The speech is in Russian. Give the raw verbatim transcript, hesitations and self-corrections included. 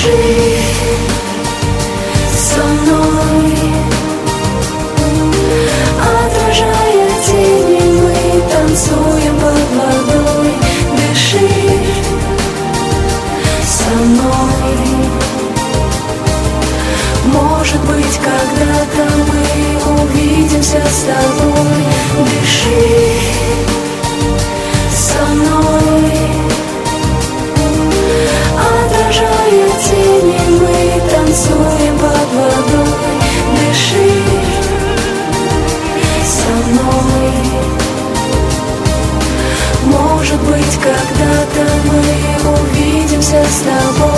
Дыши со мной, отражая тени, мы танцуем под водой. Дыши со мной. Может быть, когда-то мы увидимся с тобой. Дыши со мной, отражая тени, мы танцуем под водой. Дыши со мной. Может быть, когда-то мы увидимся с тобой.